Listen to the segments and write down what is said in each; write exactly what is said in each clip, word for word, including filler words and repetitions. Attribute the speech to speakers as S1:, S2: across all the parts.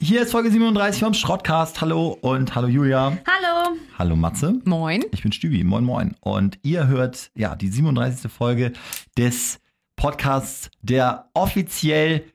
S1: Hier ist Folge siebenunddreißig vom Schrottcast. Hallo und hallo Julia.
S2: Hallo.
S1: Hallo Matze.
S2: Moin.
S1: Ich bin Stübi. Moin, moin. Und ihr hört ja die siebenunddreißigste Folge des Podcasts, der offiziell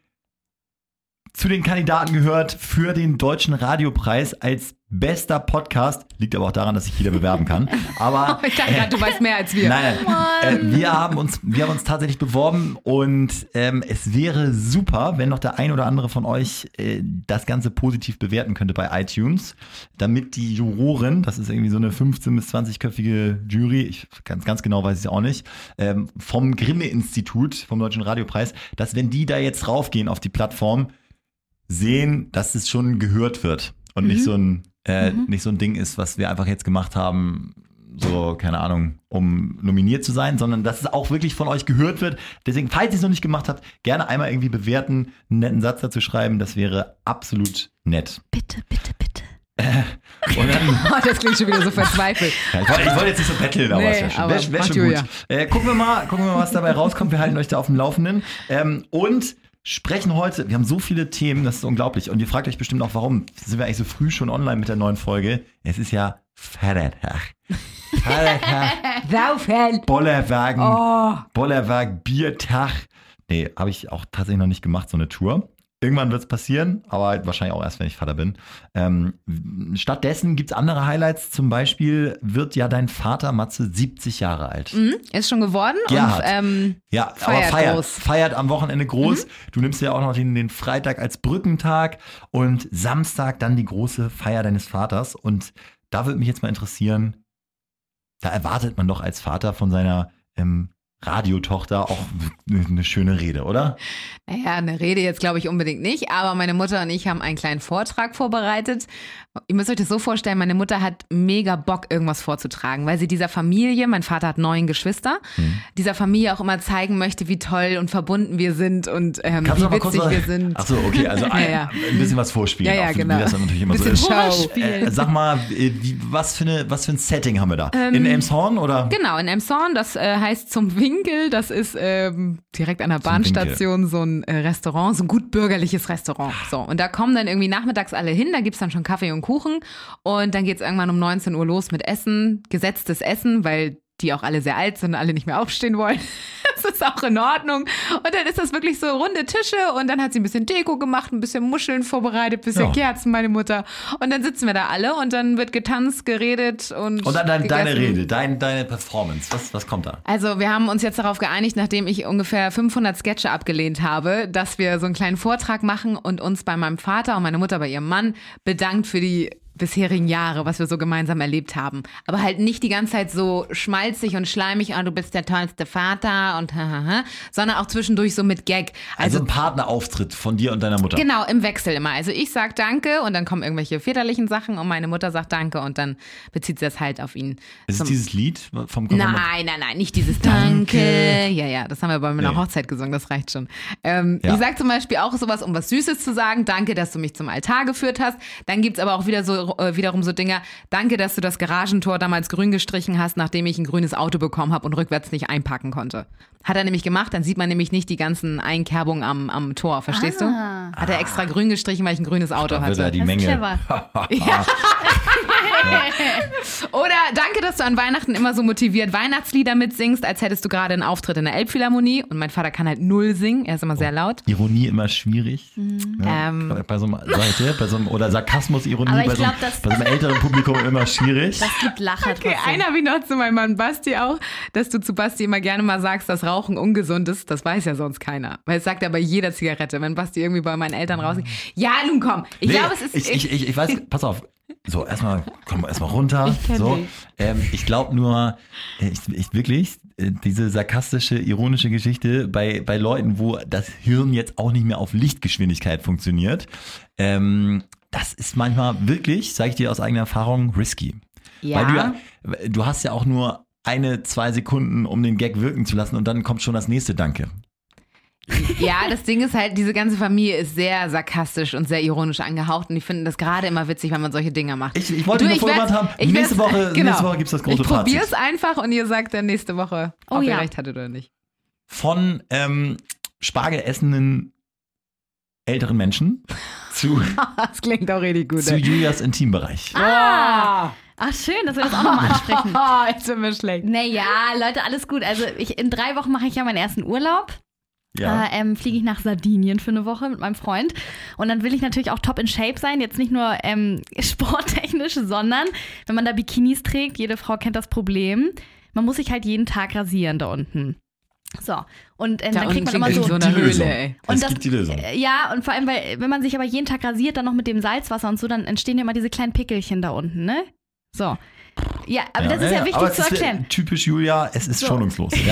S1: zu den Kandidaten gehört für den Deutschen Radiopreis als bester Podcast. Liegt aber auch daran, dass sich jeder bewerben kann. Aber
S2: oh, ich dachte gerade, du weißt mehr als wir.
S1: Nein, nein. Äh, wir, haben uns, wir haben uns tatsächlich beworben und ähm, es wäre super, wenn noch der ein oder andere von euch äh, das Ganze positiv bewerten könnte bei iTunes, damit die Juroren, das ist irgendwie so eine fünfzehn- bis zwanzig-köpfige Jury, ich ganz, ganz genau weiß ich es auch nicht, ähm, vom Grimme-Institut, vom Deutschen Radiopreis, dass wenn die da jetzt raufgehen auf die Plattform, sehen, dass es schon gehört wird und mhm. nicht so ein äh, mhm. nicht so ein Ding ist, was wir einfach jetzt gemacht haben, so, keine Ahnung, um nominiert zu sein, sondern dass es auch wirklich von euch gehört wird. Deswegen, falls ihr es noch nicht gemacht habt, gerne einmal irgendwie bewerten, einen netten Satz dazu schreiben, das wäre absolut nett.
S2: Bitte, bitte, bitte.
S1: Äh, und dann,
S2: oh, das klingt schon wieder so verzweifelt.
S1: Ja, ich wollte wollt jetzt nicht so betteln, aber
S2: nee,
S1: es wäre schon, wär, wär schon gut. Äh, gucken wir mal, gucken wir mal, was dabei rauskommt. Wir halten euch da auf dem Laufenden. Ähm, und sprechen heute, wir haben so viele Themen, das ist unglaublich. Und ihr fragt euch bestimmt auch, warum sind wir eigentlich so früh schon online mit der neuen Folge? Es ist ja Feiertag.
S2: Feiertag.
S1: Bollerwagen.
S2: Oh.
S1: Bollerwagen, Biertag. Nee, habe ich auch tatsächlich noch nicht gemacht, so eine Tour. Irgendwann wird es passieren, aber wahrscheinlich auch erst, wenn ich Vater bin. Ähm, stattdessen gibt es andere Highlights. Zum Beispiel wird ja dein Vater, Matze, siebzig Jahre alt.
S2: Mhm, ist schon geworden
S1: Gerhard.
S2: und ähm,
S1: ja,
S2: feiert,
S1: aber feiert,
S2: groß.
S1: feiert am Wochenende groß. Mhm. Du nimmst ja auch noch den, den Freitag als Brückentag und Samstag dann die große Feier deines Vaters. Und da würde mich jetzt mal interessieren, da erwartet man doch als Vater von seiner ähm, Radiotochter auch eine schöne Rede, oder?
S2: Naja, eine Rede jetzt glaube ich unbedingt nicht, aber meine Mutter und ich haben einen kleinen Vortrag vorbereitet. Ihr müsst euch das so vorstellen, meine Mutter hat mega Bock, irgendwas vorzutragen, weil sie dieser Familie, mein Vater hat neun Geschwister, hm. dieser Familie auch immer zeigen möchte, wie toll und verbunden wir sind und ähm, wie witzig wir sind.
S1: Ach so, okay, also ein, ja, ja. ein bisschen was vorspielen.
S2: Ja, ja,
S1: auch,
S2: genau.
S1: Wie das dann natürlich immer
S2: bisschen
S1: so ist.
S2: Show.
S1: Äh, sag mal, wie, was, für eine, was für ein Setting haben wir da? Ähm, in Elmshorn, oder?
S2: Genau, in Elmshorn, das äh, heißt Zum Winkel, das ist ähm, direkt an der Bahnstation so ein äh, Restaurant, so ein gut bürgerliches Restaurant. So, und da kommen dann irgendwie nachmittags alle hin, da gibt's dann schon Kaffee und Kuchen und dann geht's irgendwann um neunzehn Uhr los mit Essen, gesetztes Essen, weil die auch alle sehr alt sind und alle nicht mehr aufstehen wollen. Das ist auch in Ordnung. Und dann ist das wirklich so runde Tische und dann hat sie ein bisschen Deko gemacht, ein bisschen Muscheln vorbereitet, ein bisschen ja. Kerzen, meine Mutter. Und dann sitzen wir da alle und dann wird getanzt, geredet und
S1: Und dann dein, deine Rede, dein, deine Performance, was, was kommt da?
S2: Also wir haben uns jetzt darauf geeinigt, nachdem ich ungefähr fünfhundert Sketche abgelehnt habe, dass wir so einen kleinen Vortrag machen und uns bei meinem Vater und meine Mutter bei ihrem Mann bedankt für die bisherigen Jahre, was wir so gemeinsam erlebt haben. Aber halt nicht die ganze Zeit so schmalzig und schleimig, oh, du bist der tollste Vater und hahaha, sondern auch zwischendurch so mit Gag.
S1: Also, also ein Partnerauftritt von dir und deiner Mutter.
S2: Genau, im Wechsel immer. Also ich sag Danke und dann kommen irgendwelche väterlichen Sachen und meine Mutter sagt Danke und dann bezieht sie das halt auf ihn.
S1: Ist es dieses Lied vom
S2: Nein, nein, nein, nicht dieses Danke. Danke. Ja, ja, das haben wir bei meiner nee. Hochzeit gesungen, das reicht schon. Ähm, ja. Ich sag zum Beispiel auch sowas, um was Süßes zu sagen. Danke, dass du mich zum Altar geführt hast. Dann gibt's aber auch wieder so wiederum so Dinger, danke, dass du das Garagentor damals grün gestrichen hast, nachdem ich ein grünes Auto bekommen habe und rückwärts nicht einparken konnte. Hat er nämlich gemacht, dann sieht man nämlich nicht die ganzen Einkerbungen am, am Tor, verstehst ah. du? Hat er extra grün gestrichen, weil ich ein grünes Auto
S1: da
S2: hatte.
S1: Wird er die das Menge.
S2: Clever. Ja. Oder danke, dass du an Weihnachten immer so motiviert Weihnachtslieder mitsingst, als hättest du gerade einen Auftritt in der Elbphilharmonie. Und mein Vater kann halt null singen, er ist immer oh. sehr laut.
S1: Ironie immer schwierig. Mhm. Ja, ähm. Bei so einem, Seite, bei so einem oder Sarkasmus-Ironie bei, so einem, bei so einem älteren Publikum immer schwierig.
S2: Das gibt Lacher okay, trotzdem. Einer wie noch zu meinem Mann Basti auch, dass du zu Basti immer gerne mal sagst, dass Rauchen ungesund ist. Das weiß ja sonst keiner. Weil es sagt er bei jeder Zigarette, wenn Basti irgendwie bei meinen Eltern rausgeht. Ja, nun komm. Ich nee, glaube, es ist...
S1: Ich, ich, ich, ich weiß, pass auf. So, erstmal, komm erstmal runter.
S2: Ich
S1: so, ähm, ich glaube nur, ich, ich wirklich, diese sarkastische, ironische Geschichte bei, bei Leuten, wo das Hirn jetzt auch nicht mehr auf Lichtgeschwindigkeit funktioniert, ähm, das ist manchmal wirklich, sage ich dir aus eigener Erfahrung, risky.
S2: Ja.
S1: Weil du ja, du hast ja auch nur eine, zwei Sekunden, um den Gag wirken zu lassen und dann kommt schon das nächste Danke.
S2: Ja, das Ding ist halt, diese ganze Familie ist sehr sarkastisch und sehr ironisch angehaucht und die finden das gerade immer witzig, wenn man solche Dinge macht.
S1: Ich, ich wollte nur vorgewarnt haben, nächste Woche, genau. nächste Woche gibt es das große
S2: ich
S1: Fazit.
S2: Ich probiere es einfach und ihr sagt dann nächste Woche,
S3: oh,
S2: ob
S3: ja.
S2: ihr recht hattet oder nicht.
S1: Von ähm, Spargel essenden älteren Menschen zu,
S2: Das klingt auch richtig gut.
S1: zu
S2: ey.
S1: Julias Intimbereich.
S3: Ah. Ach, schön, dass wir das auch nochmal ansprechen.
S2: Jetzt sind wir schlecht.
S3: Naja, Leute, alles gut. Also ich, in drei Wochen mache ich ja meinen ersten Urlaub.
S1: Ja.
S3: Äh, ähm, fliege ich nach Sardinien für eine Woche mit meinem Freund. Und dann will ich natürlich auch top in Shape sein. Jetzt nicht nur ähm, sporttechnisch, sondern wenn man da Bikinis trägt, jede Frau kennt das Problem, man muss sich halt jeden Tag rasieren da unten. So, und äh,
S2: Da
S3: dann kriegt man
S2: unten
S3: immer
S2: klingt
S3: so...
S2: so
S1: die
S2: eine
S1: Lösung.
S2: Höhle, ey.
S3: Und
S1: es
S3: das-
S1: gibt die Lösung.
S3: Äh, Ja, und vor allem, weil wenn man sich aber jeden Tag rasiert, dann noch mit dem Salzwasser und so, dann entstehen ja immer diese kleinen Pickelchen da unten, ne? So. Ja, aber das ist ja, wichtig
S1: aber
S3: zu
S1: es ist,
S3: erklären.
S1: äh, Typisch Julia, es ist
S3: So.
S1: schonungslos. Ja.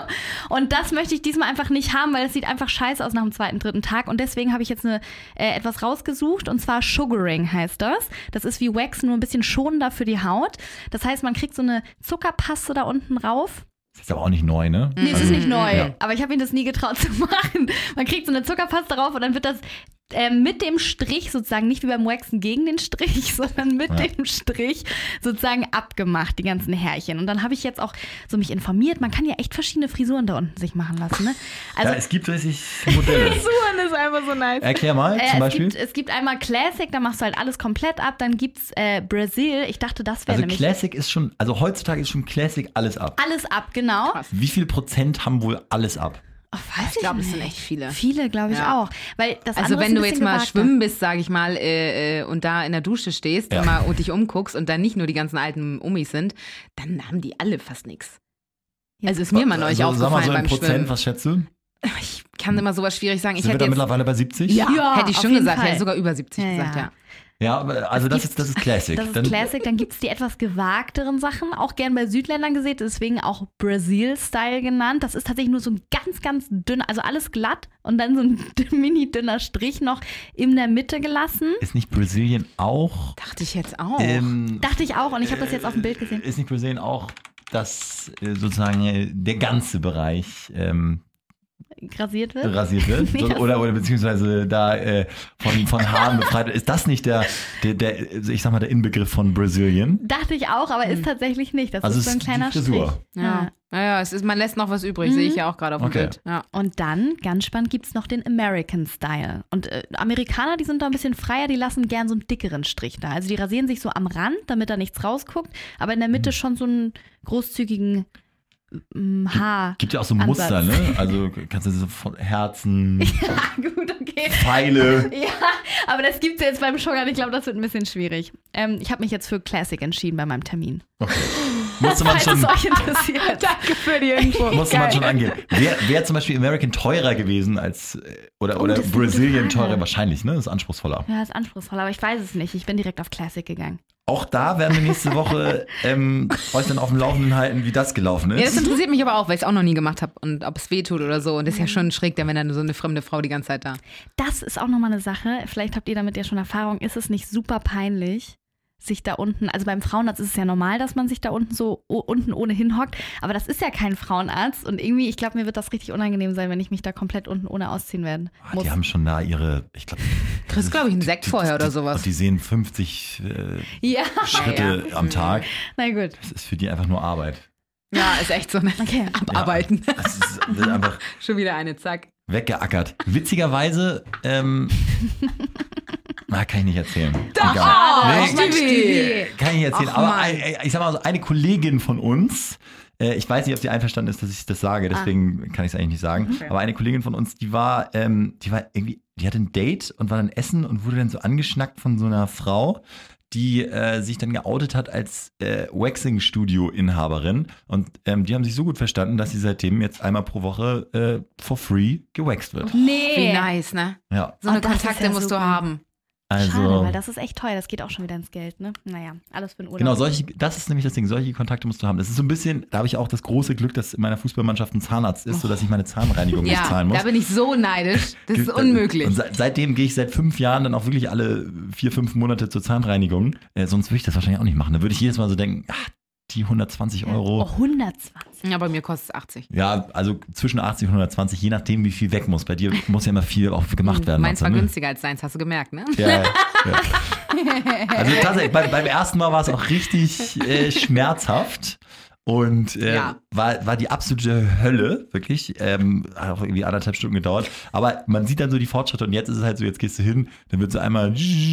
S3: Und das möchte ich diesmal einfach nicht haben, weil es sieht einfach scheiße aus nach dem zweiten, dritten Tag. Und deswegen habe ich jetzt eine, äh, etwas rausgesucht und zwar Sugaring heißt das. Das ist wie Wax, nur ein bisschen schonender für die Haut. Das heißt, man kriegt so eine Zuckerpaste da unten rauf.
S1: Das ist aber auch nicht neu, ne?
S3: Nee, es
S1: Also,
S3: ist nicht neu,
S1: ja.
S3: aber ich habe ihn das nie getraut zu machen. Man kriegt so eine Zuckerpaste drauf und dann wird das äh, mit dem Strich sozusagen, nicht wie beim Waxen gegen den Strich, sondern mit
S1: Ja.
S3: dem Strich sozusagen abgemacht, die ganzen Härchen. Und dann habe ich jetzt auch so mich informiert, man kann ja echt verschiedene Frisuren da unten sich machen lassen. Ne? Also
S1: ja, es gibt richtig Modelle.
S2: Frisuren ist einfach so nice.
S1: Erklär mal,
S3: äh,
S1: zum
S3: es,
S1: Beispiel.
S3: gibt, es gibt einmal Classic, da machst du halt alles komplett ab. Dann gibt's äh, Brazil, ich dachte, das wäre
S1: Also
S3: nämlich
S1: Classic ist schon, also heutzutage ist schon Classic alles ab.
S3: alles ab, genau.
S2: Krass.
S1: Wie viel Prozent haben wohl alles ab?
S3: Oh, weiß
S2: Ich glaube, es
S3: nicht.
S2: sind echt viele.
S3: Viele, glaube ich
S2: Ja.
S3: auch. Weil das
S2: Also
S3: andere
S2: wenn
S3: ist
S2: du
S3: ein
S2: jetzt
S3: bisschen
S2: mal
S3: gewagter.
S2: schwimmen bist, sage ich mal, äh, äh, und da in der Dusche stehst
S1: Ja.
S2: und mal und dich umguckst und dann nicht nur die ganzen alten Omis sind, dann haben die alle fast nichts.
S3: Ja.
S2: Also ist mir mal neulich
S1: also, sag mal
S2: aufgefallen
S1: so in
S2: beim
S1: Prozent,
S2: Schwimmen.
S1: was schätzt du?
S2: Ich kann immer sowas schwierig sagen. Ich
S1: Sind wir
S2: hätte
S1: da
S2: jetzt,
S1: mittlerweile bei siebzig?
S2: ja,
S3: Ja,
S2: hätte ich
S3: auf
S2: schon
S3: jeden
S2: gesagt,
S3: Fall.
S2: hätte sogar über siebzig
S3: Ja,
S2: gesagt,
S3: ja.
S2: ja.
S1: Ja, aber also
S3: Es
S1: das
S3: gibt-
S1: ist, das ist Classic.
S3: Das ist
S1: Dann,
S3: Classic, dann gibt es die etwas gewagteren Sachen, auch gern bei Südländern gesehen, deswegen auch Brazil-Style genannt. Das ist tatsächlich nur so ein ganz, ganz dünner, also alles glatt und dann so ein mini dünner Strich noch in der Mitte gelassen.
S1: Ist nicht Brasilien auch?
S2: Dachte ich jetzt auch.
S1: Ähm,
S3: Dachte ich auch und ich habe das jetzt auf dem Bild gesehen.
S1: Ist nicht Brasilien auch das äh, sozusagen äh, der ganze Bereich ähm,
S3: Rasiert wird.
S1: rasiert wird?
S3: Nee,
S1: so,
S3: das-
S1: oder, oder beziehungsweise da äh, von, von Haaren befreit wird? Ist das nicht der, der, der, ich sag mal, der Inbegriff von Brasilien?
S3: Dachte ich auch, aber ist tatsächlich nicht. Das
S1: Also
S3: ist so ein
S1: es ist die
S3: kleiner
S1: Frisur.
S3: Strich.
S2: ja. Naja, es ist, man lässt noch was übrig, sehe ich ja auch gerade auf dem
S1: Okay.
S2: Bild. Ja.
S3: Und dann, ganz spannend, gibt es noch den American Style. Und äh, Amerikaner, die sind da ein bisschen freier, die lassen gern so einen dickeren Strich da. Also die rasieren sich so am Rand, damit da nichts rausguckt, aber in der Mitte schon so einen großzügigen ähm, Haar.
S1: Gibt ja auch so
S3: Ansatz.
S1: Muster, ne? Also kannst du so von Herzen,
S3: Ah, gut, okay.
S1: Pfeile.
S3: Ja, aber das gibt es jetzt beim Sugar. Ich glaube, das wird ein bisschen schwierig. Ähm, ich habe mich jetzt für Classic entschieden bei meinem Termin.
S1: Okay. Musste man
S3: Falls
S1: schon,
S3: es euch interessiert.
S2: Danke für die Info.
S1: musste man
S2: Geil.
S1: schon angehen. Wäre wär zum Beispiel American teurer gewesen als, äh, oder,
S3: Oh,
S1: oder
S3: das ist eine gute
S1: Brasilien
S3: Frage.
S1: teurer? Wahrscheinlich, ne? Das ist anspruchsvoller.
S3: Ja, ist anspruchsvoll, aber ich weiß es nicht. Ich bin direkt auf Classic gegangen.
S1: Auch da werden wir nächste Woche ähm, euch dann auf dem Laufenden halten, wie das gelaufen
S2: Ja, das
S1: ist.
S2: interessiert mich aber auch, weil ich es auch noch nie gemacht habe und ob es weh tut oder so. Und das ist ja schon schräg, dann wenn dann so eine fremde Frau die ganze Zeit da.
S3: Das ist auch nochmal eine Sache. Vielleicht habt ihr damit ja schon Erfahrung. Ist es nicht super peinlich, sich da unten, also beim Frauenarzt ist es ja normal, dass man sich da unten so o- unten ohnehin hockt, aber das ist ja kein Frauenarzt und irgendwie, ich glaube, mir wird das richtig unangenehm sein, wenn ich mich da komplett unten ohne ausziehen werden
S1: Ah,
S3: muss.
S1: die haben schon da ihre, ich glaube.
S2: Kriegst, glaube ich, einen Sekt vorher oder sowas.
S1: Und die sehen fünfzig äh,
S3: Ja,
S1: Schritte
S2: Ja, ja.
S1: am Tag.
S3: na gut.
S1: Das ist für die einfach nur Arbeit.
S2: Ja, ist echt so. Ne?
S3: Okay.
S2: Abarbeiten.
S1: Ja, das ist wird einfach
S2: Schon wieder eine, zack.
S1: weggeackert. Witzigerweise, ähm, na, kann ich nicht erzählen.
S2: Doch,
S1: Egal.
S2: oh,
S1: Nee,
S2: Stevie.
S3: Stevie.
S1: Kann ich nicht erzählen.
S2: Ach,
S1: Aber
S2: Mann.
S1: ein, ein- ich sag mal so, eine Kollegin von uns, äh, ich weiß nicht, ob sie einverstanden ist, dass ich das sage, deswegen kann ich es eigentlich nicht sagen.
S2: Okay.
S1: Aber eine Kollegin von uns, die war, ähm, die war irgendwie, die hatte ein Date und war dann essen und wurde dann so angeschnackt von so einer Frau, die äh, sich dann geoutet hat als äh, Waxing-Studio-Inhaberin. Und ähm, die haben sich so gut verstanden, dass sie seitdem jetzt einmal pro Woche äh, for free gewaxt wird.
S3: Nee.
S2: Wie nice, ne?
S1: Ja,
S2: So eine
S3: Oh, das ist
S2: Kontakte
S3: ja
S2: musst
S3: super.
S2: du haben.
S1: also.
S3: Schade, weil das ist echt teuer. Das geht auch schon wieder ins Geld, ne? Naja, alles für den Urlaub.
S1: Genau, solche, das ist nämlich das Ding, solche Kontakte musst du haben. Das ist so ein bisschen, da habe ich auch das große Glück, dass in meiner Fußballmannschaft ein Zahnarzt ist, sodass ich meine Zahnreinigung nicht
S2: Ja,
S1: zahlen muss.
S2: da bin ich so neidisch. Das ist
S1: Gibt-
S2: unmöglich.
S1: Und se- seitdem gehe ich seit fünf Jahren dann auch wirklich alle vier, fünf Monate zur Zahnreinigung. Äh, sonst würde ich das wahrscheinlich auch nicht machen. Da würde ich jedes Mal so denken, ach, die hundertzwanzig Euro.
S3: Oh, hundertzwanzig.
S2: Ja, bei mir kostet es achtzig.
S1: Ja, also zwischen achtzig und hundertzwanzig, je nachdem, wie viel weg muss. Bei dir muss ja immer viel auch gemacht werden.
S2: Meins war
S1: Matze, ne?
S2: günstiger als deins, hast du gemerkt, ne?
S1: Ja, ja. Also tatsächlich, beim, beim ersten Mal war es auch richtig äh, schmerzhaft. Und äh,
S2: Ja.
S1: war, war die absolute Hölle, wirklich. Ähm, hat auch irgendwie anderthalb Stunden gedauert. Aber man sieht dann so die Fortschritte und jetzt ist es halt so, jetzt gehst du hin, dann wird so einmal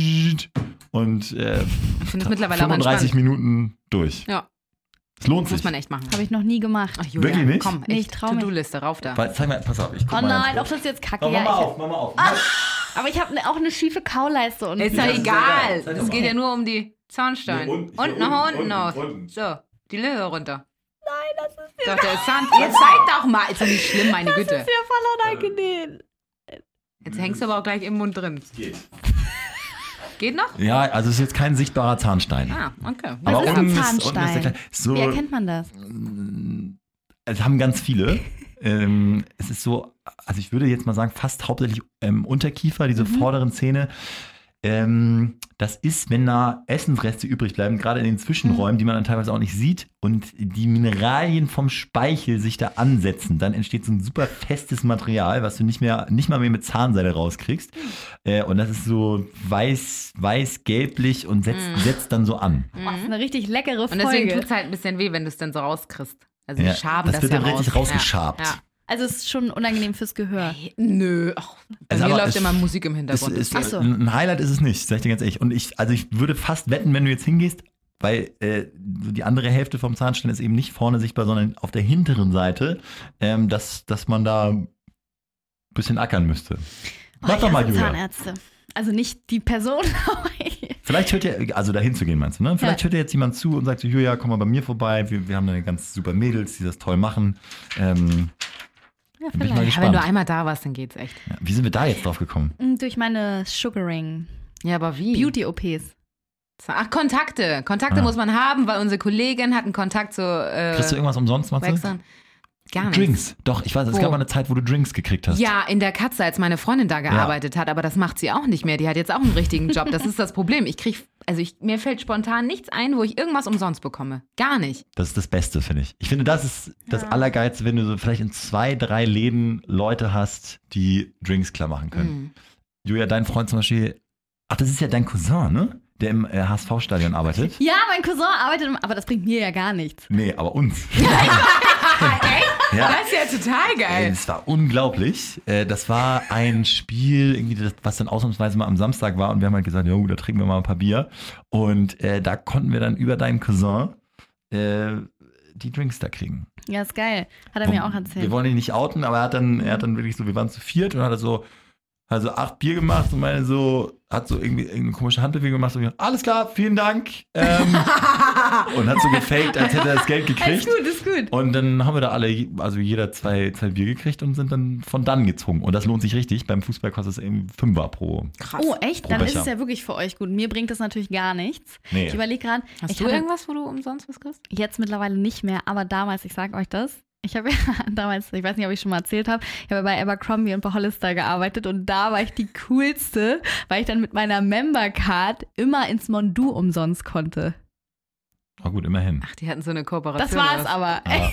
S1: und äh,
S2: Ich finde es mittlerweile auch
S1: fünfunddreißig
S2: entspannt.
S1: Minuten durch.
S2: Ja,
S1: Es lohnt
S2: das muss
S1: sich.
S2: man echt machen.
S3: Habe ich noch nie gemacht.
S2: Ach, Julia,
S1: Wirklich nicht?
S2: Komm,
S3: Nee, ich
S2: echt,
S3: trau mich.
S2: To-Do-Liste, rauf da.
S1: Weil, zeig mal, pass auf, ich guck
S3: Oh
S1: mal.
S3: nein,
S1: ganz
S3: doch, das ist jetzt kacke.
S1: kurz. Mach
S3: Ja,
S1: mal
S3: ich,
S1: auf, mach mal auf.
S3: aber ich habe ne, auch eine schiefe Kauleiste. Und
S2: Ist
S1: Ja,
S2: doch
S1: das ist
S2: egal.
S1: egal.
S2: Es geht ja nur um die Zahnsteine.
S1: Nee, unten,
S2: unten
S1: hier
S2: nach
S1: unten,
S2: unten aus.
S1: unten, unten.
S2: So, die Löhe runter.
S3: Nein, das ist
S2: Doch, der Zahn. Jetzt zeig doch mal. Ist doch nicht schlimm, meine Güte.
S3: ja voll unangenehm.
S2: Jetzt hängst du aber auch gleich im Mund drin.
S1: Geht.
S2: Geht noch?
S1: Ja, also es ist jetzt kein sichtbarer Zahnstein.
S2: Ah, okay.
S1: Aber
S3: Was ist ein
S1: unten ist, unten ist der
S3: Zahnstein?
S1: kleine, so,
S3: Wie erkennt man das?
S1: es haben ganz viele. ähm, es ist so, also ich würde jetzt mal sagen, fast hauptsächlich ähm, Unterkiefer, diese
S3: Mhm.
S1: vorderen Zähne. Ähm, das ist, wenn da Essensreste übrig bleiben, gerade in den Zwischenräumen, die man dann teilweise auch nicht sieht und die Mineralien vom Speichel sich da ansetzen, dann entsteht so ein super festes Material, was du nicht mehr, nicht mal mehr mit Zahnseide rauskriegst. Äh, und das ist so weiß, weiß-gelblich und setzt,
S2: Mm.
S1: setzt dann so an.
S3: Oh, das ist eine richtig leckere
S2: Und deswegen
S3: Folge.
S2: tut es halt ein bisschen weh, wenn du es dann so rauskriegst. Also
S1: Ja,
S2: die Schaben,
S1: das
S2: das,
S1: wird
S2: ja
S1: dann richtig
S2: raus.
S1: rausgeschabt.
S2: Ja, ja.
S3: Also es ist schon unangenehm fürs Gehör.
S2: Hey, nö, ach, bei
S1: Also
S2: mir
S1: aber
S2: läuft
S1: es-
S2: immer Musik im
S1: Es
S2: Hintergrund.
S1: ist,
S3: Ach so.
S1: ein Highlight ist es nicht, sag ich dir ganz ehrlich. Und ich, also ich würde fast wetten, wenn du jetzt hingehst, weil äh, die andere Hälfte vom Zahnstein ist eben nicht vorne sichtbar, sondern auf der hinteren Seite, ähm, dass, dass man da ein bisschen ackern müsste.
S3: Oh,
S1: Mach
S3: ich
S1: doch mal,
S3: hasse
S1: Julia.
S3: Zahnärzte. Also nicht die Person, aber ich-
S1: Vielleicht hört ihr, also da hinzugehen meinst du, ne? Vielleicht
S3: Ja.
S1: hört ihr jetzt jemand zu und sagt so, Julia, komm mal bei mir vorbei, wir, wir haben da ganz super Mädels, die das toll machen. Ähm,
S3: ja,
S1: bin ich mal
S3: vielleicht.
S2: ja,
S1: gespannt.
S2: wenn du einmal da warst, dann geht's echt.
S1: Ja, wie sind wir da jetzt drauf gekommen?
S3: Mm, Durch meine Sugaring.
S2: Ja, aber wie?
S3: Beauty-O Ps.
S2: Ach, Kontakte. Kontakte
S1: Ah.
S2: muss man haben, weil unsere Kollegin hat einen Kontakt zu äh,
S1: Kriegst du irgendwas umsonst, Matze?
S2: Waxern. Gar nichts.
S1: Drinks. Doch, ich weiß, es
S2: Wo?
S1: gab mal eine Zeit, wo du Drinks gekriegt hast.
S2: Ja, in der Katze, als meine Freundin da gearbeitet hat, aber das macht sie auch nicht mehr. Die hat jetzt auch einen richtigen Job. Das ist das Problem. Ich krieg, also ich, mir fällt spontan nichts ein, wo ich irgendwas umsonst bekomme. Gar nicht.
S1: Das ist das Beste, finde ich. Ich finde, das ist das
S3: Ja.
S1: Allergeilste, wenn du so vielleicht in zwei, drei Läden Leute hast, die Drinks klar machen können.
S2: Mhm.
S1: Julia, dein Freund zum Beispiel, ach, das ist ja dein Cousin, ne? Der im äh, H S V-Stadion arbeitet.
S3: Ja, mein Cousin arbeitet, im- aber das bringt mir ja gar nichts.
S1: Nee, aber uns.
S2: Echt?
S1: Ja.
S2: Das ist ja total
S1: Ey,
S2: geil.
S1: Das war unglaublich. Äh, Das war ein Spiel, irgendwie, das- was dann ausnahmsweise mal am Samstag war. Und wir haben halt gesagt, jo, da trinken wir mal ein paar Bier. Und äh, da konnten wir dann über deinen Cousin äh, die Drinks da kriegen.
S3: Ja, ist geil. Hat er mir auch erzählt.
S1: Wir wollen ihn nicht outen, aber er hat dann, er hat dann wirklich so, wir waren zu viert und hat so, hat so acht Bier gemacht und meine so, hat so irgendwie irgendeine komische Handbewegung gemacht und gesagt, alles klar, vielen Dank. Ähm, und hat so gefaked, als hätte er das Geld
S3: ist
S1: gekriegt.
S3: gut, ist gut.
S1: Und dann haben wir da alle, also jeder zwei, zwei Bier gekriegt und sind dann von dann gezogen. Und das lohnt sich richtig. Beim Fußball kostet es irgendwie Fünfer pro.
S2: Krass.
S3: Oh, echt?
S1: Pro
S3: Dann ist
S1: Becher.
S3: es ja wirklich für euch gut. Mir bringt das natürlich gar nichts.
S1: Nee.
S3: Ich überlege gerade,
S2: Hast
S3: ich
S2: du
S3: hatte
S2: irgendwas, wo du umsonst was kriegst?
S3: jetzt mittlerweile nicht mehr, aber damals, ich sag euch das, ich habe ja damals, ich weiß nicht, ob ich schon mal erzählt habe, ich habe bei Abercrombie und bei Hollister gearbeitet und da war ich die coolste, weil ich dann mit meiner Member-Card immer ins Mondu umsonst konnte.
S1: Na gut, immerhin.
S2: Ach, die hatten so eine Kooperation.
S3: Das war's
S2: oder was?
S3: aber.
S1: Aber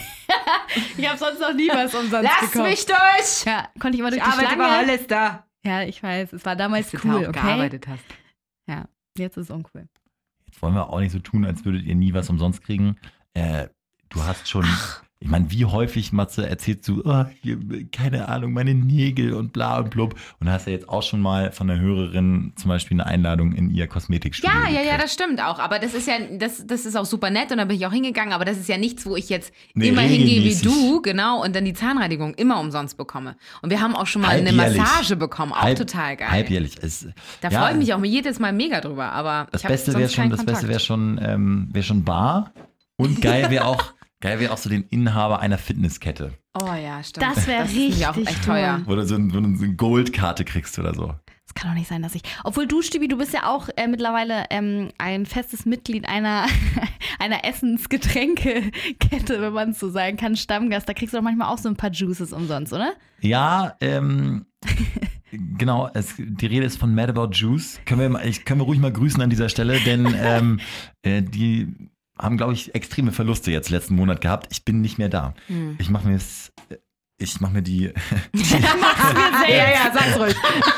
S3: Ich habe sonst noch nie was umsonst
S2: Lass
S3: bekommen.
S2: mich durch!
S3: Ja, konnte ich immer durch
S2: Ich
S3: die
S2: arbeite bei
S3: Schlange.
S2: Hollister.
S3: Ja, ich weiß, es war damals
S2: Dass du
S3: cool,
S2: da auch
S3: okay?
S2: gearbeitet hast.
S3: Ja, jetzt ist es uncool.
S1: jetzt wollen wir auch nicht so tun, als würdet ihr nie was umsonst kriegen. Äh, du hast schon, ich meine, wie häufig, Matze, erzählst du, oh, hier, keine Ahnung, meine Nägel und bla und blub. Und hast ja jetzt auch schon mal von der Hörerin zum Beispiel eine Einladung in ihr Kosmetikstudio
S2: Ja, ja, ja,
S1: gekriegt.
S2: das stimmt auch. Aber das ist ja, das, das ist auch super nett und da bin ich auch hingegangen. Aber das ist ja nichts, wo ich jetzt
S1: Nee,
S2: immer hingehe wie
S1: regelmäßig.
S2: du, genau, und dann die Zahnreinigung immer umsonst bekomme. Und wir haben auch schon mal eine
S1: Halbjährlich.
S2: Massage bekommen, auch
S1: Halb-
S2: total geil.
S1: Halbjährlich. Es,
S2: Da
S1: ja,
S2: freue ich mich auch jedes Mal mega drüber. Aber
S1: Das
S2: ich hab
S1: Beste
S2: sonst
S1: wäre schon,
S2: keinen
S1: das Beste
S2: Kontakt.
S1: wäre schon, ähm, wäre schon Bar. Und geil wäre auch, geil wäre auch so den Inhaber einer Fitnesskette,
S2: Oh ja, stimmt.
S3: Das wäre
S2: ist nämlich
S3: richtig
S2: auch echt
S3: toll.
S2: teuer.
S1: wo du so, ein, wo du so eine Goldkarte kriegst oder so.
S3: Das kann doch nicht sein, dass ich. Obwohl du, Stübi, du bist ja auch äh, mittlerweile ähm, ein festes Mitglied einer, einer Essensgetränkekette, wenn man es so sagen kann, Stammgast. Da kriegst du doch manchmal auch so ein paar Juices umsonst, oder?
S1: Ja, ähm, genau, es, die Rede ist von Mad About Juice. Können wir, mal- ich, können wir ruhig mal grüßen an dieser Stelle, denn ähm, äh, die haben, glaube ich, extreme Verluste jetzt letzten Monat gehabt. Ich bin nicht mehr da.
S2: Hm.
S1: Ich mache mir es, ich mache mir die.
S2: Ja, ja, sag's ruhig.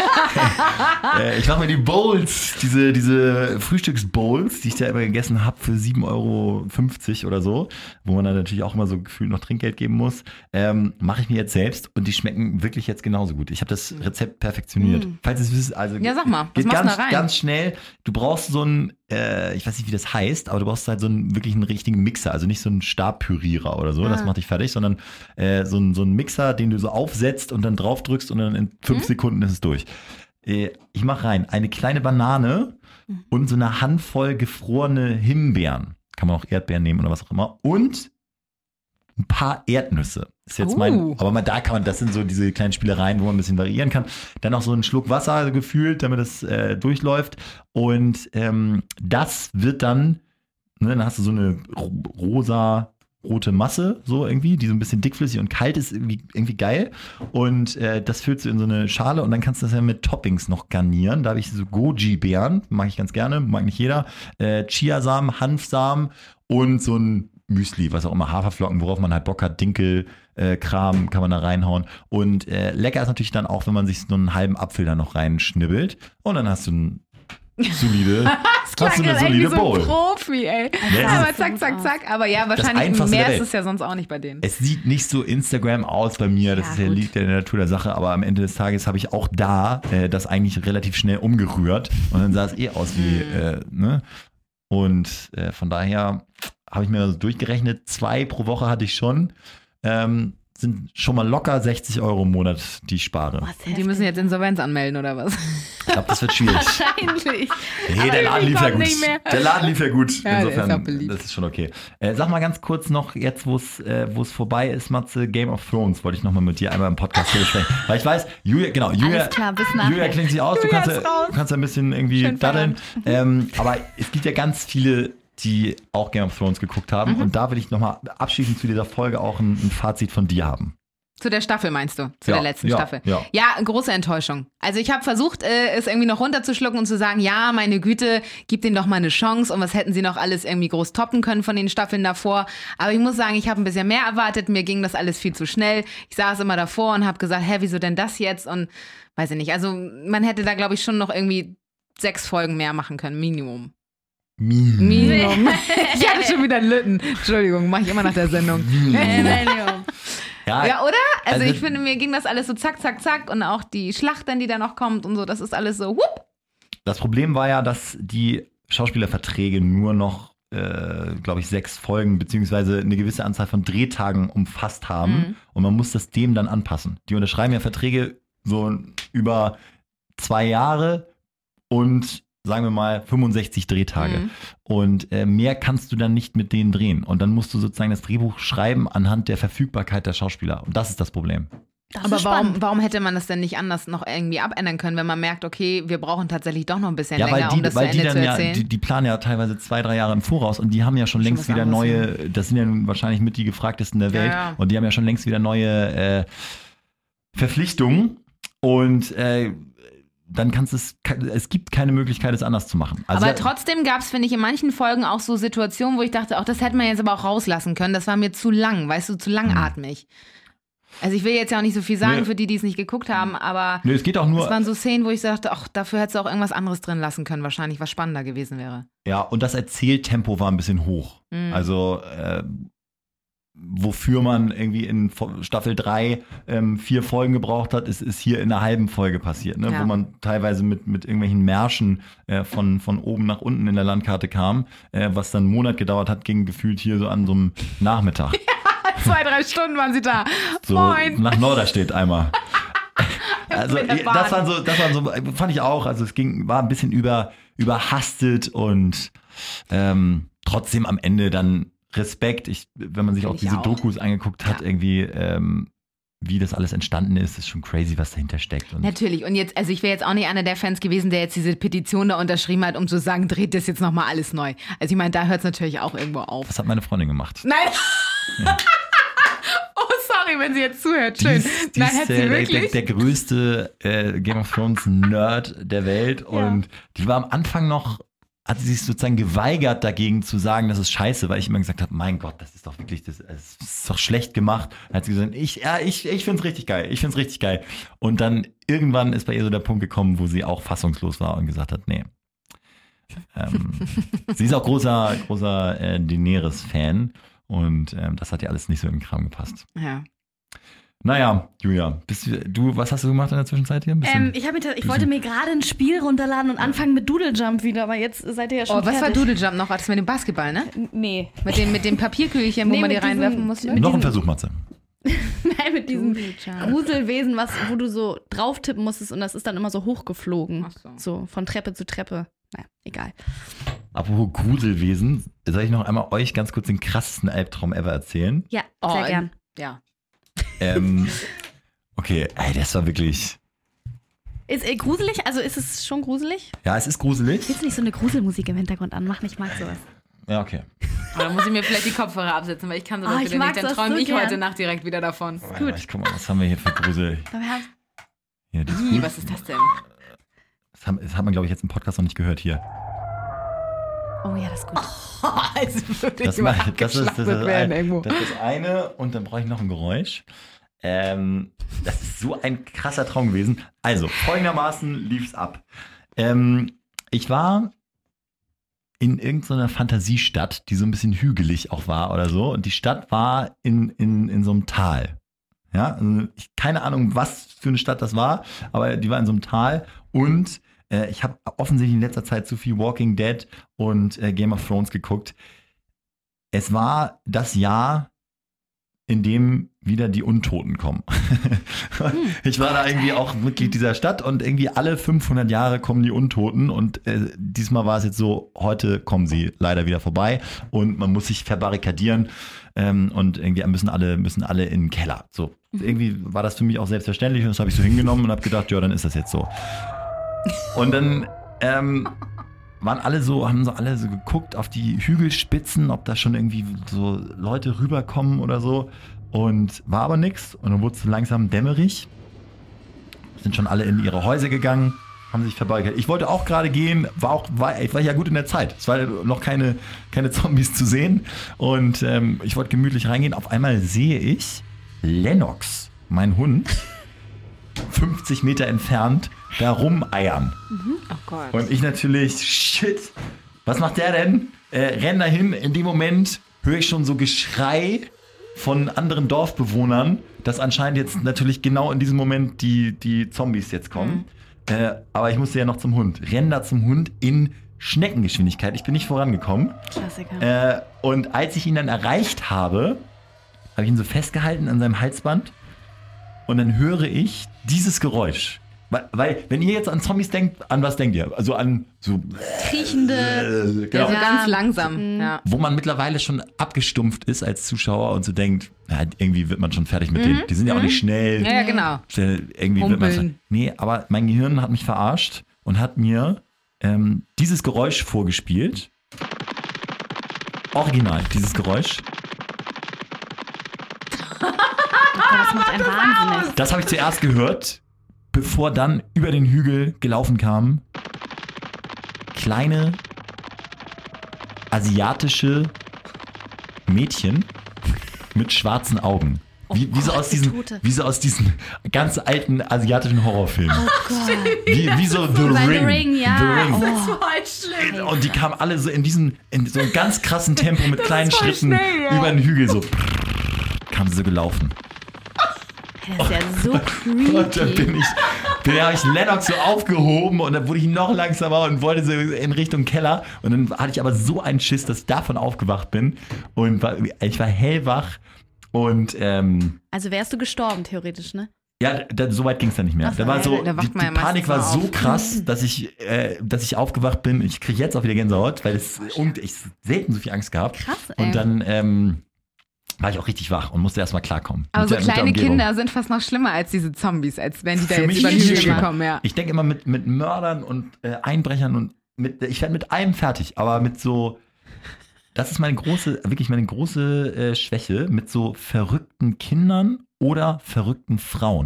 S1: äh, ich mache mir die Bowls, diese, diese Frühstücksbowls, die ich da immer gegessen habe für sieben Euro fünfzig oder so, wo man dann natürlich auch immer so gefühlt noch Trinkgeld geben muss, ähm, mache ich mir jetzt selbst und die schmecken wirklich jetzt genauso gut. Ich habe das Rezept perfektioniert.
S2: Mm.
S1: Falls es wisst, also
S2: Ja, sag mal, was
S1: geht
S2: machst du
S1: ganz,
S2: da rein?
S1: ganz schnell. Du brauchst so einen, äh, ich weiß nicht, wie das heißt, aber du brauchst halt so einen wirklich einen richtigen Mixer, also nicht so einen Stabpürierer oder so,
S2: Ah.
S1: das macht dich fertig, sondern äh, so, ein, so einen Mixer, den du so aufsetzt und dann drauf drückst und dann in fünf
S2: Hm?
S1: Sekunden ist es durch. Äh, ich mache rein eine kleine Banane
S2: Mhm.
S1: und so eine Handvoll gefrorene Himbeeren. Kann man auch Erdbeeren nehmen oder was auch immer. Und ein paar Erdnüsse. Ist jetzt
S2: Oh.
S1: mein, aber mal da kann man, das sind so diese kleinen Spielereien, wo man ein bisschen variieren kann. Dann noch so einen Schluck Wasser also gefühlt, damit es äh, durchläuft. Und ähm, das wird dann, ne, dann hast du so eine ro- rosa rote Masse, so irgendwie, die so ein bisschen dickflüssig und kalt ist, irgendwie, irgendwie geil. Und äh, das füllst du in so eine Schale und dann kannst du das ja mit Toppings noch garnieren. Da habe ich so Goji-Beeren, mag ich ganz gerne, mag nicht jeder. Äh, Chiasamen, Hanfsamen und so ein Müsli, was auch immer, Haferflocken, worauf man halt Bock hat, Dinkel, äh, Kram kann man da reinhauen. Und äh, lecker ist natürlich dann auch, wenn man sich so einen halben Apfel da noch reinschnibbelt. Und dann hast du ein solide, hast du eine
S2: Klang
S1: solide
S2: irgendwie so
S1: Bowl.
S2: ein Profi, ey.
S1: Ja,
S2: Aber
S3: das
S2: zack,
S3: sieht
S2: zack,
S3: aus.
S2: zack. Aber ja, wahrscheinlich
S1: Einfachste
S2: mehr
S1: der
S2: ist
S1: Welt.
S2: es ja sonst auch nicht bei denen.
S1: Es sieht nicht so Instagram aus bei mir, das
S2: Ja,
S1: ist ja,
S2: gut.
S1: liegt ja in der Natur der Sache, aber am Ende des Tages habe ich auch da äh, das eigentlich relativ schnell umgerührt und dann sah es eh aus wie, äh, ne? Und äh, von daher habe ich mir das durchgerechnet, zwei pro Woche hatte ich schon, ähm, sind schon mal locker sechzig Euro im Monat, die ich spare.
S2: Und die müssen jetzt Insolvenz anmelden, oder was?
S1: Ich glaube, das wird schwierig.
S3: Wahrscheinlich.
S1: Nee,
S2: Aber
S1: der Laden
S2: irgendwie
S1: lief ja
S2: kommt
S1: gut.
S2: nicht mehr.
S1: Der Laden lief ja gut.
S2: Ja, der ist
S1: Insofern,
S2: auch beliebt.
S1: das ist schon okay. Äh, sag mal ganz kurz noch, jetzt wo es äh, wo es vorbei ist, Matze, Game of Thrones, wollte ich nochmal mit dir einmal im Podcast besprechen. Weil ich weiß, Julia, genau, Julia,
S3: Alles klar, bis nachher.
S1: Julia klingt sich aus, du
S2: Julia
S1: kannst,
S2: ist
S1: ja,
S2: raus.
S1: du kannst ja ein bisschen irgendwie
S2: Schön
S1: daddeln. Ähm, aber es gibt ja ganz viele, die auch Game of Thrones geguckt haben.
S2: Mhm.
S1: Und da will ich nochmal abschließend zu dieser Folge auch ein, ein Fazit von dir haben.
S2: Zu der Staffel meinst du? Zu
S1: Ja,
S2: der letzten
S1: ja,
S2: Staffel?
S1: ja.
S2: Ja, große Enttäuschung. Also ich habe versucht, äh, es irgendwie noch runterzuschlucken und zu sagen, ja, meine Güte, gib denen doch mal eine Chance und was hätten sie noch alles irgendwie groß toppen können von den Staffeln davor. Aber ich muss sagen, ich habe ein bisschen mehr erwartet, mir ging das alles viel zu schnell. Ich saß immer davor und habe gesagt, hä, wieso denn das jetzt? Und weiß ich nicht, also man hätte da, glaube ich, schon noch irgendwie sechs Folgen mehr machen können, Minimum.
S1: Minimum.
S2: Minimum. Ich hatte schon wieder Lütten. Entschuldigung, mache ich immer nach der Sendung.
S1: Ja,
S2: Ja, oder? Also,
S1: Also-
S2: ich finde, mir ging das alles so zack, zack, zack und auch die Schlacht dann, die da noch kommt und so, das ist alles so, whoop.
S1: Das Problem war ja, dass die Schauspielerverträge nur noch, äh, glaube ich, sechs Folgen beziehungsweise eine gewisse Anzahl von Drehtagen umfasst haben.
S2: Mhm.
S1: Und man muss das dem dann anpassen. Die unterschreiben ja Verträge so über zwei Jahre und sagen wir mal fünfundsechzig Drehtage.
S2: Mhm.
S1: Und äh, mehr kannst du dann nicht mit denen drehen. Und dann musst du sozusagen das Drehbuch schreiben anhand der Verfügbarkeit der Schauspieler. Und das ist das Problem.
S3: Das
S2: Aber
S3: ist
S2: warum,
S3: spannend.
S2: warum hätte man das denn nicht anders noch irgendwie abändern können, wenn man merkt, okay, wir brauchen tatsächlich doch noch ein bisschen
S1: Ja, weil
S2: länger,
S1: die,
S2: um das
S1: weil
S2: zu
S1: die
S2: Ende
S1: dann
S2: zu
S1: ja,
S2: erzählen?
S1: die, die planen ja teilweise zwei, drei Jahre im Voraus und die haben ja schon
S2: Schon
S1: längst
S2: was
S1: wieder
S2: anderes,
S1: neue, das sind ja nun wahrscheinlich mit die gefragtesten der
S2: Ja,
S1: Welt
S2: ja.
S1: und die haben ja schon längst wieder neue äh, Verpflichtungen und äh, dann kannst du es, es gibt keine Möglichkeit, es anders zu machen. Also,
S2: aber trotzdem gab es, finde ich, in manchen Folgen auch so Situationen, wo ich dachte, auch das hätte man jetzt aber auch rauslassen können. Das war mir zu lang, weißt du, zu langatmig. Also ich will jetzt ja auch nicht so viel sagen
S1: Nee.
S2: für die, die es nicht geguckt haben, aber
S1: Nö, es geht auch nur,
S2: es waren so Szenen, wo ich sagte, ach, dafür hättest du auch irgendwas anderes drin lassen können, wahrscheinlich, was spannender gewesen wäre.
S1: ja, und das Erzähltempo war ein bisschen hoch.
S2: Mhm.
S1: Also, äh, wofür man irgendwie in Fo- Staffel drei ähm, vier Folgen gebraucht hat, ist, ist hier in einer halben Folge passiert, ne?
S2: Ja.
S1: Wo man teilweise mit, mit irgendwelchen Märschen äh, von, von oben nach unten in der Landkarte kam, äh, was dann einen Monat gedauert hat, ging gefühlt hier so an so einem Nachmittag.
S2: Zwei, drei Stunden waren sie da.
S1: So
S2: Moin.
S1: nach Norderstedt einmal. Also
S2: Mit der
S1: das
S2: Bahn.
S1: waren so, das waren so, fand ich auch. Also es ging, war ein bisschen über, überhastet und ähm, trotzdem am Ende dann Respekt. Ich, wenn man sich
S2: Find
S1: auch
S2: ich
S1: diese
S2: auch.
S1: Dokus angeguckt hat,
S2: Ja.
S1: irgendwie, ähm, wie das alles entstanden ist, ist schon crazy, was dahinter steckt. Und
S2: Natürlich. Und jetzt, also ich wäre jetzt auch nicht einer der Fans gewesen, der jetzt diese Petition da unterschrieben hat, um zu sagen, dreht das jetzt nochmal alles neu. Also ich meine, da hört es natürlich auch irgendwo auf.
S1: was hat meine Freundin gemacht?
S2: Nein! Oh, sorry, wenn sie jetzt zuhört. Schön.
S1: Die ist, die
S2: Nein,
S1: ist
S2: hat sie
S1: der, der,
S2: wirklich?
S1: der größte äh, Game of Thrones Nerd der Welt und die war am Anfang noch hat sie sich sozusagen geweigert dagegen zu sagen, das ist scheiße, weil ich immer gesagt habe, mein Gott, das ist doch wirklich, das, das ist doch schlecht gemacht. Dann hat sie gesagt, ich, ja, ich, ich find's richtig geil, ich find's richtig geil. Und dann irgendwann ist bei ihr so der Punkt gekommen, wo sie auch fassungslos war und gesagt hat, nee. ähm, sie ist auch großer, großer äh, Daenerys-Fan und ähm, das hat ihr alles nicht so in den Kram gepasst.
S2: Ja.
S1: Naja, Julia, bist du, du, was hast du gemacht in der Zwischenzeit hier?
S3: Ähm, ich hab mir, ich wollte mir gerade ein Spiel runterladen und anfangen mit Doodle Jump wieder, aber jetzt seid ihr ja schon
S2: Oh, was
S3: fertig.
S2: war Doodle Jump noch? War das mit dem Basketball, ne?
S3: Nee.
S2: Mit dem, mit dem Papierkügelchen, wo
S3: Nee,
S2: man die
S3: mit diesen-
S2: reinwerfen musste?
S3: mit
S1: Noch ein
S3: diesen-
S1: Versuch, Matze.
S3: Nein, mit diesem
S2: Doodle Jump.
S3: Gruselwesen, was, wo du so drauf tippen musstest und das ist dann immer so hochgeflogen.
S2: Ach so.
S3: So, von Treppe zu Treppe. Naja, egal.
S1: Apropos Gruselwesen, soll ich noch einmal euch ganz kurz den krassesten Albtraum ever erzählen?
S3: Ja,
S2: Oh,
S3: sehr gern.
S2: Ja.
S1: Ähm, okay, ey, das war wirklich,
S3: Ist äh, gruselig? Also ist es schon gruselig?
S1: ja, es ist gruselig.
S3: Willst du nicht so eine Gruselmusik im Hintergrund anmachen? Ich mag sowas.
S1: Ja, okay.
S2: Aber dann muss ich mir vielleicht die Kopfhörer absetzen, weil ich kann sowas
S3: Oh, ich
S2: wieder
S3: mag
S2: nicht. Dann
S3: das
S2: träume
S3: so
S2: ich
S3: gern.
S2: heute Nacht direkt wieder davon.
S1: Warte mal, ich guck mal, was haben wir hier für Grusel?
S3: Aber wir haben-
S1: Hier, das, ist
S2: Ih,
S1: gut.
S2: was ist das denn?
S1: Das, haben, das hat man, glaube ich, jetzt im Podcast noch nicht gehört hier.
S3: Oh ja, das ist gut.
S2: Also wirklich
S1: Das, mal, das, ist, das, ist
S2: abgeschlachtet werden
S1: ein,
S2: irgendwo.
S1: das ist eine und dann brauche ich noch ein Geräusch. Ähm, das ist so ein krasser Traum gewesen. Also, folgendermaßen lief's ab. Ähm, ich war in irgendeiner Fantasiestadt, die so ein bisschen hügelig auch war oder so. Und die Stadt war in, in, in so einem Tal. Ja, also ich, keine Ahnung, was für eine Stadt das war, aber die war in so einem Tal. Und äh, ich habe offensichtlich in letzter Zeit zu viel Walking Dead und äh, Game of Thrones geguckt. Es war das Jahr, in dem wieder die Untoten kommen. Ich war da irgendwie auch Mitglied dieser Stadt und irgendwie alle fünfhundert Jahre kommen die Untoten und äh, diesmal war es jetzt so, heute kommen sie leider wieder vorbei und man muss sich verbarrikadieren ähm, und irgendwie müssen alle, müssen alle in den Keller. So, irgendwie war das für mich auch selbstverständlich und das habe ich so hingenommen und habe gedacht, ja, dann ist das jetzt so. Und dann ähm, waren alle so, haben so alle so geguckt auf die Hügelspitzen, ob da schon irgendwie so Leute rüberkommen oder so. Und war aber nix. Und dann wurde es langsam dämmerig. Sind schon alle in ihre Häuser gegangen, haben sich verbarrikadiert. Ich wollte auch gerade gehen, war auch, war, ich war ja gut in der Zeit. Es war noch keine, keine Zombies zu sehen. Und ähm, ich wollte gemütlich reingehen. Auf einmal sehe ich Lennox, mein Hund, fünfzig Meter entfernt, da rumeiern.
S2: Oh Gott.
S1: Und ich natürlich, shit, was macht der denn? Äh, renn dahin, in dem Moment höre ich schon so Geschrei von anderen Dorfbewohnern, dass anscheinend jetzt natürlich genau in diesem Moment die, die Zombies jetzt kommen. Mhm. Äh, aber ich musste ja noch zum Hund. Renn da zum Hund in Schneckengeschwindigkeit. Ich bin nicht vorangekommen.
S3: Klassiker.
S1: Äh, und als ich ihn dann erreicht habe, habe ich ihn so festgehalten an seinem Halsband und dann höre ich dieses Geräusch. Weil, weil, wenn ihr jetzt an Zombies denkt, an was denkt ihr? Also an so
S3: Kriechende.
S1: äh, genau.
S2: Also
S3: Ja.
S2: ganz langsam.
S3: Mhm.
S2: Ja.
S1: Wo man mittlerweile schon abgestumpft ist als Zuschauer und so denkt, ja, irgendwie wird man schon fertig mit denen. Die sind ja auch nicht schnell.
S2: Ja, ja, genau.
S1: Schnell irgendwie wird man
S2: Humpeln.
S1: Nee, aber mein Gehirn hat mich verarscht und hat mir ähm, dieses Geräusch vorgespielt. Original, dieses Geräusch.
S3: Oh Gott, das macht einen wahnsinnig.
S1: Das habe ich zuerst gehört, bevor dann über den Hügel gelaufen kamen kleine asiatische Mädchen mit schwarzen Augen. Wie, wie, so
S3: Gott,
S1: aus diesen,
S3: Tote.
S1: wie so aus diesen ganz alten asiatischen Horrorfilmen.
S3: Oh Gott.
S1: Wie, wie so The
S3: Bei
S1: Ring.
S3: The Ring, ja.
S1: The Ring.
S3: Oh.
S2: Voll schlimm.
S1: Und die kamen alle so in diesem, in so einem ganz krassen Tempo mit kleinen
S2: voll
S1: Schritten
S2: schnell, ja.
S1: über den Hügel so. Kamen sie so gelaufen.
S3: Das ist ja so
S1: Und dann bin
S3: creepy.
S1: ich, dann habe ich Lennox so aufgehoben und dann wurde ich noch langsamer und wollte so in Richtung Keller. Und dann hatte ich aber so einen Schiss, dass ich davon aufgewacht bin. Und war, ich war hellwach. Und ähm,
S3: Also wärst du gestorben, theoretisch, ne?
S1: ja, da, so weit ging es dann nicht mehr.
S3: Ach so,
S1: da war
S3: ja,
S1: so,
S2: da wacht
S1: die,
S2: man
S1: die
S2: ja
S1: Panik
S2: meistens
S1: war
S2: mal
S1: so
S2: auf.
S1: krass, dass ich, äh, dass ich aufgewacht bin. Ich kriege jetzt auch wieder Gänsehaut, weil es und ich selten so viel Angst gehabt.
S3: Krass, ey.
S1: Und dann ähm, war ich auch richtig wach und musste erstmal klarkommen.
S2: Aber
S1: mit
S2: so
S1: der- mit der
S2: kleine
S1: Umgebung.
S2: Kinder sind fast noch schlimmer als diese Zombies, als wenn die da
S1: Für
S2: jetzt
S1: mich
S2: über den
S1: viel
S2: Hügel
S1: schlimmer.
S2: kommen. Ja.
S1: Ich denke immer mit, mit Mördern und äh, Einbrechern und mit, ich werde mit allem fertig, aber mit so, das ist meine große, wirklich meine große äh, Schwäche, mit so verrückten Kindern oder verrückten Frauen.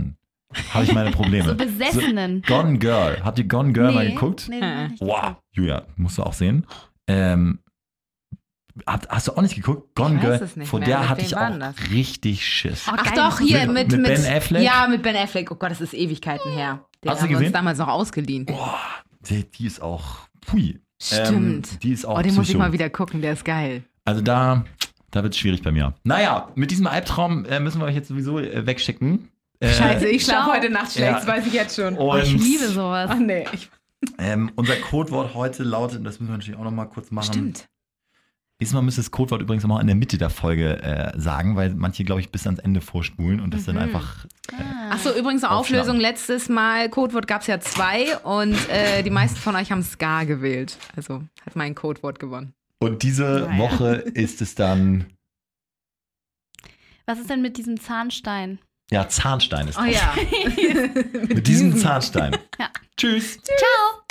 S1: habe ich meine Probleme.
S3: So Besessenen.
S1: So, Gone Girl. Habt ihr Gone Girl
S3: nee,
S1: mal geguckt?
S3: Nee, nee, nicht
S1: Wow, Julia, musst du auch sehen. Ähm, hab, hast du auch nicht geguckt? Gone
S2: Ich weiß
S1: Girl,
S2: es nicht
S1: vor
S2: mehr.
S1: der
S2: Mit
S1: hatte
S2: wem
S1: ich
S2: war
S1: auch
S2: denn das?
S1: richtig Schiss.
S3: Oh,
S2: Ach
S3: geil.
S2: doch, hier
S1: Mit-
S2: mit,
S1: mit Ben Affleck?
S2: Ja, mit Ben Affleck. Oh Gott, das ist Ewigkeiten her. Den
S1: Hast du
S2: haben wir
S1: gesehen?
S2: uns damals noch ausgeliehen.
S1: Boah, die, die ist auch, pui.
S2: Stimmt.
S1: Ähm, die ist auch
S2: Oh, den muss ich
S1: Psycho.
S2: mal wieder gucken, der ist geil.
S1: Also da, da wird es schwierig bei mir. Naja, mit diesem Albtraum äh, müssen wir euch jetzt sowieso äh, wegschicken. Äh,
S2: Scheiße, ich schlafe
S3: ciao.
S2: heute Nacht schlecht,
S1: Ja.
S2: das weiß ich jetzt schon.
S3: Oh,
S1: Und
S3: ich liebe sowas.
S2: Ach nee. Ich,
S1: ähm, unser Codewort heute lautet, das müssen wir natürlich auch noch mal kurz machen.
S2: stimmt.
S1: Diesmal müsst ihr das Codewort übrigens noch mal in der Mitte der Folge äh, sagen, weil manche, glaube ich, bis ans Ende vorspulen und das dann
S2: Mhm.
S1: einfach.
S3: Ah.
S2: Achso, übrigens eine
S1: Aufschnappen.
S2: Auflösung. Letztes Mal, Codewort gab es ja zwei und äh, die meisten von euch haben Ska gewählt. Also hat mein Codewort gewonnen.
S1: Und diese
S2: Naja.
S1: Woche ist es dann.
S3: Was ist denn mit diesem Zahnstein?
S1: Ja, Zahnstein ist
S2: Oh
S1: das.
S2: ja.
S1: Mit diesem Zahnstein.
S3: Ja.
S1: Tschüss.
S3: Ciao.